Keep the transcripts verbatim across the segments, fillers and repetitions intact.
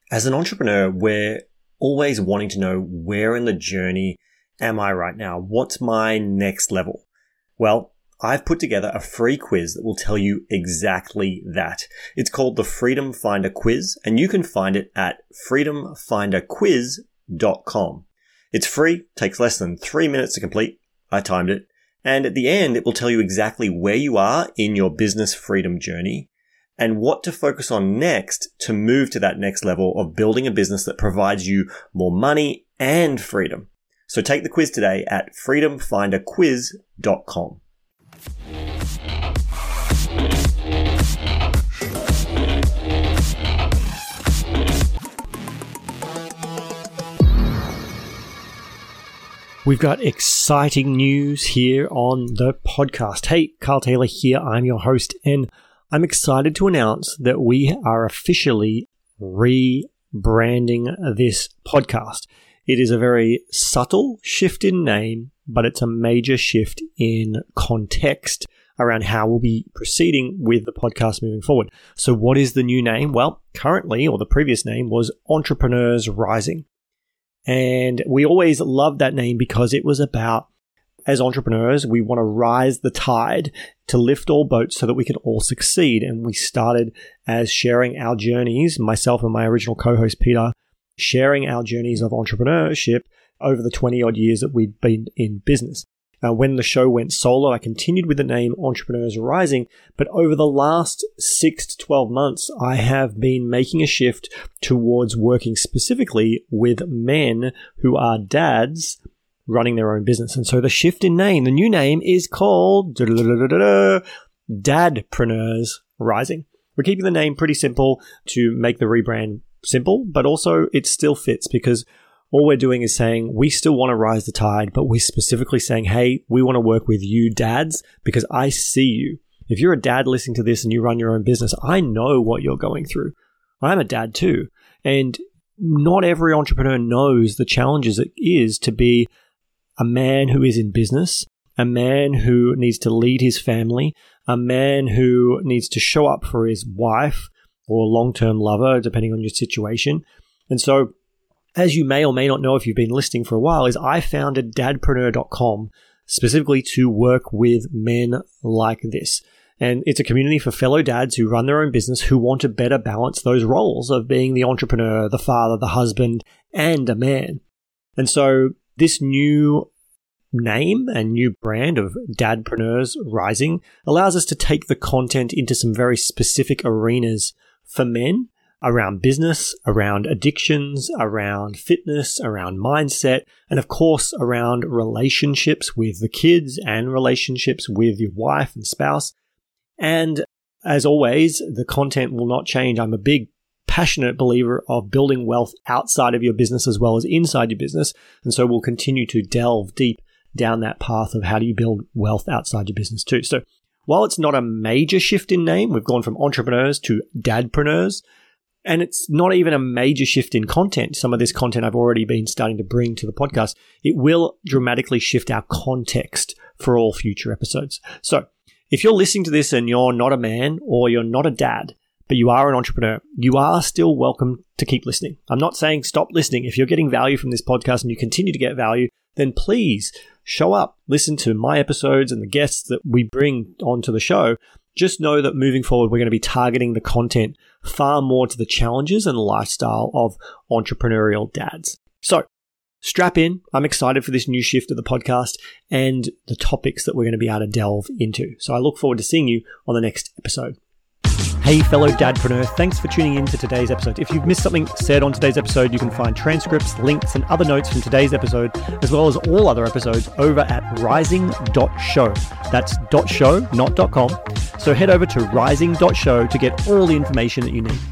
As an entrepreneur, we're always wanting to know, where in the journey am I right now? What's my next level? Well, I've put together a free quiz that will tell you exactly that. It's called the Freedom Finder Quiz, and you can find it at freedom finder quiz dot com. It's free, takes less than three minutes to complete. I timed it. And at the end, it will tell you exactly where you are in your business freedom journey and what to focus on next to move to that next level of building a business that provides you more money and freedom. So take the quiz today at freedom finder quiz dot com. We've got exciting news here on the podcast. Hey, Carl Taylor here. I'm your host, and I'm excited to announce that we are officially rebranding this podcast. It is a very subtle shift in name, but it's a major shift in context around how we'll be proceeding with the podcast moving forward. So what is the new name? Well, currently, or the previous name was Entrepreneurs Rising. And we always loved that name because it was about, as entrepreneurs, we want to rise the tide to lift all boats so that we can all succeed. And we started as sharing our journeys, myself and my original co-host Peter, sharing our journeys of entrepreneurship over the twenty odd years that we'd been in business. Uh, when the show went solo, I continued with the name Entrepreneurs Rising, but over the last six to twelve months, I have been making a shift towards working specifically with men who are dads running their own business. And so the shift in name, the new name is called Dadpreneurs Rising. We're keeping the name pretty simple to make the rebrand simple, but also it still fits because all we're doing is saying we still want to rise the tide, but we're specifically saying, hey, we want to work with you dads because I see you. If you're a dad listening to this and you run your own business, I know what you're going through. I'm a dad too. And not every entrepreneur knows the challenges it is to be a man who is in business, a man who needs to lead his family, a man who needs to show up for his wife or long-term lover, depending on your situation. And so, as you may or may not know if you've been listening for a while, is I founded dadpreneur dot com specifically to work with men like this. And it's a community for fellow dads who run their own business who want to better balance those roles of being the entrepreneur, the father, the husband, and a man. And so this new name and new brand of Dadpreneurs Rising allows us to take the content into some very specific arenas for men around business, around addictions, around fitness, around mindset, and of course around relationships with the kids and relationships with your wife and spouse. And as always, the content will not change. I'm a big, passionate believer of building wealth outside of your business as well as inside your business. And so we'll continue to delve deep down that path of how do you build wealth outside your business too. So while it's not a major shift in name, we've gone from entrepreneurs to dadpreneurs. And it's not even a major shift in content. Some of this content I've already been starting to bring to the podcast. It will dramatically shift our context for all future episodes. So if you're listening to this and you're not a man or you're not a dad, but you are an entrepreneur, you are still welcome to keep listening. I'm not saying stop listening. If you're getting value from this podcast and you continue to get value, then please show up, listen to my episodes and the guests that we bring onto the show. Just know that moving forward, we're going to be targeting the content far more to the challenges and lifestyle of entrepreneurial dads. So strap in. I'm excited for this new shift of the podcast and the topics that we're going to be able to delve into. So I look forward to seeing you on the next episode. Hey, fellow dadpreneur, thanks for tuning in to today's episode. If you've missed something said on today's episode, you can find transcripts, links, and other notes from today's episode, as well as all other episodes over at rising dot show. That's .show, not .com. So head over to rising dot show to get all the information that you need.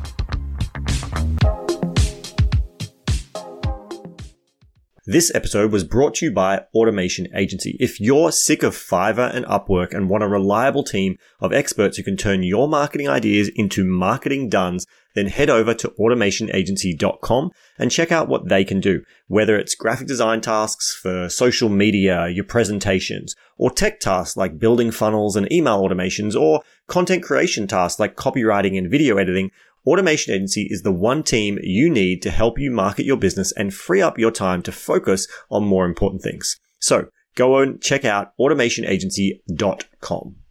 This episode was brought to you by Automation Agency. If you're sick of Fiverr and Upwork and want a reliable team of experts who can turn your marketing ideas into marketing dones, then head over to automation agency dot com and check out what they can do. Whether it's graphic design tasks for social media, your presentations, or tech tasks like building funnels and email automations, or content creation tasks like copywriting and video editing, Automation Agency is the one team you need to help you market your business and free up your time to focus on more important things. So go and check out automation agency dot com.